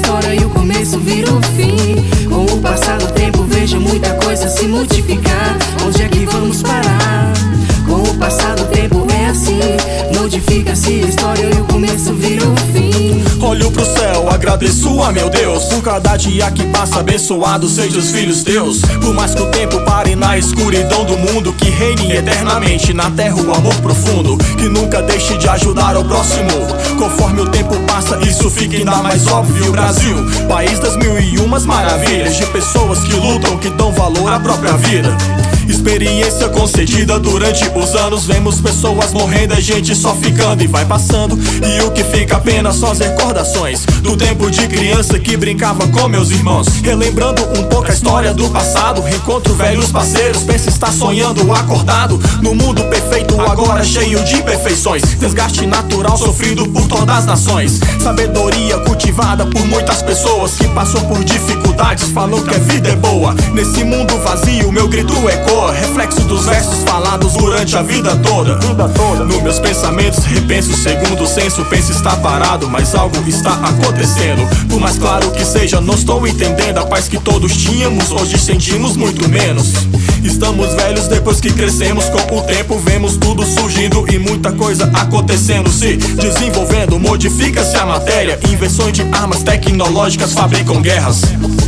história e o começo vira o fim. Com o passar do tempo vejo muita coisa se multiplicar. Onde é que vamos parar? Com o passar do tempo é assim, modifica-se a história e o começo vira o fim. Olho pro céu, agradeço a meu Deus por cada dia que passa, abençoado seja os filhos teus. Por mais que o tempo pare na escuridão do mundo, que reine eternamente na terra o amor profundo, que nunca deixe de ajudar o próximo. Conforme o tempo passa, isso fica ainda mais óbvio. Brasil, país das mil e umas maravilhas, de pessoas que lutam, que dão valor à própria vida. Experiência concedida durante os anos, vemos pessoas morrendo, a gente só ficando e vai passando. E o que fica apenas são as recordações do tempo de criança que brincava com meus irmãos. Relembrando um pouco a história do passado, reencontro velhos parceiros, pensa estar sonhando acordado no mundo perfeito, agora cheio de imperfeições. Desgaste natural sofrido por todas as nações, sabedoria cultivada por muitas pessoas que passou por dificuldades, falou que a vida é boa. Nesse mundo vazio meu grito ecoa, reflexo dos versos falados durante a vida toda. Nos meus pensamentos repenso segundo o senso, penso estar parado, mas algo está acontecendo. Por mais claro que seja, não estou entendendo a paz que todos tínhamos, hoje sentimos muito menos. Estamos velhos depois que crescemos, com o tempo vemos tudo surgindo e muita coisa acontecendo, se desenvolvendo, modifica-se a matéria. Invenções de armas tecnológicas fabricam guerras.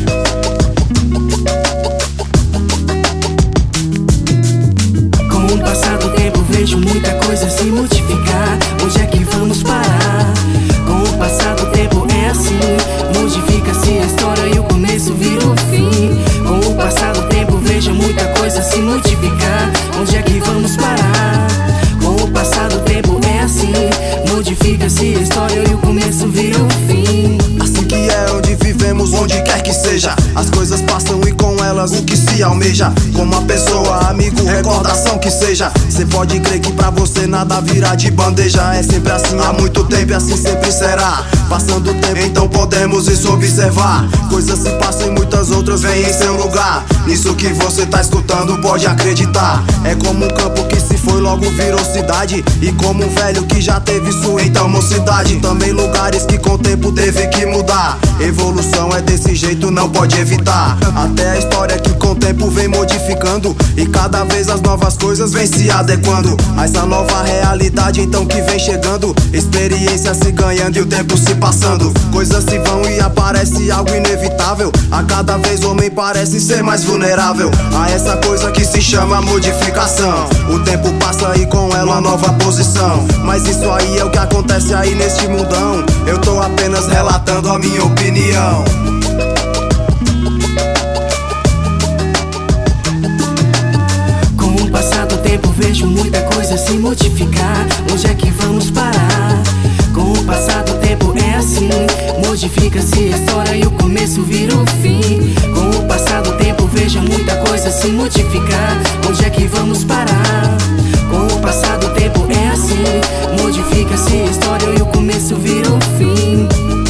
Com o passar do tempo vejo muita coisa se multiplicar. Onde é que vamos parar? Com o passar do tempo é assim, modifica-se a história e o começo vira o fim. Com o passar do tempo vejo muita coisa se multiplicar. Onde é que vamos parar? Com o passar do tempo é assim, modifica-se a história e o começo vira o fim. Assim que é onde vivemos, onde quer que seja, as coisas passam e com elas o que se almeja. Como uma pessoa, amigo, recordação que seja. Cê pode crer que pra você nada virá de bandeja. É sempre assim há muito tempo e assim sempre será. Passando o tempo, então podemos isso observar. Coisas se passam e muitas outras vêm em seu lugar. Nisso que você tá escutando pode acreditar. É como um campo que se foi logo virou cidade, e como um velho que já teve sua então mocidade. Também lugares que com o tempo teve que mudar. Evolução é desse jeito, não pode evitar. Até a história que com o tempo vem modificando, e cada vez as novas coisas vêm se adequando a essa nova realidade então que vem chegando. Experiência se ganhando e o tempo se passando. Coisas se vão e aparece algo inevitável. A cada vez o homem parece ser mais vulnerável a essa coisa que se chama modificação. O tempo passa e com ela uma nova posição, mas isso aí é o que acontece aí neste mundão. Eu tô apenas relatando a minha opinião. Com o passar do tempo vejo muita coisa se multiplicar. Onde é que vamos parar? Com o passar do tempo é assim, modifica-se a história e o começo vira o fim. Com o passar do tempo vejo muita coisa se multiplicar. Onde é que vamos parar? Com o passar do tempo é assim, modifica-se a história e o começo vira o fim.